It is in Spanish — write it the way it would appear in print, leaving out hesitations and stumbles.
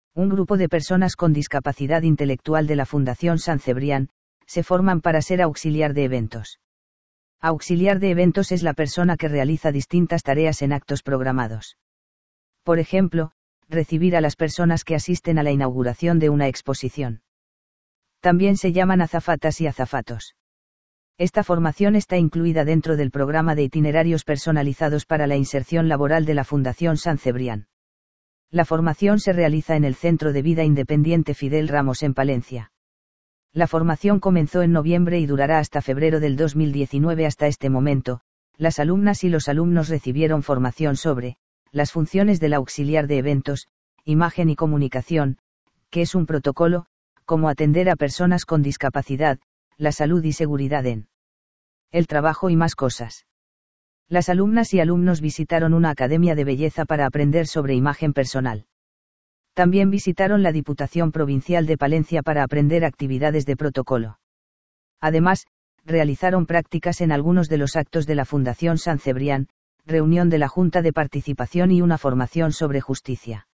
Un grupo de personas con discapacidad intelectual de la Fundación San Cebrián, se forman para ser auxiliar de eventos. Auxiliar de eventos es la persona que realiza distintas tareas en actos programados. Por ejemplo, recibir a las personas que asisten a la inauguración de una exposición. También se llaman azafatas y azafatos. Esta formación está incluida dentro del programa de itinerarios personalizados para la inserción laboral de la Fundación San Cebrián. La formación se realiza en el Centro de Vida Independiente Fidel Ramos en Palencia. La formación comenzó en noviembre y durará hasta febrero del 2019. Hasta este momento, las alumnas y los alumnos recibieron formación sobre las funciones del auxiliar de eventos, imagen y comunicación, que es un protocolo, cómo atender a personas con discapacidad, la salud y seguridad en el trabajo y más cosas. Las alumnas y alumnos visitaron una academia de belleza para aprender sobre imagen personal. También visitaron la Diputación Provincial de Palencia para aprender actividades de protocolo. Además, realizaron prácticas en algunos de los actos de la Fundación San Cebrián, reunión de la Junta de Participación y una formación sobre justicia.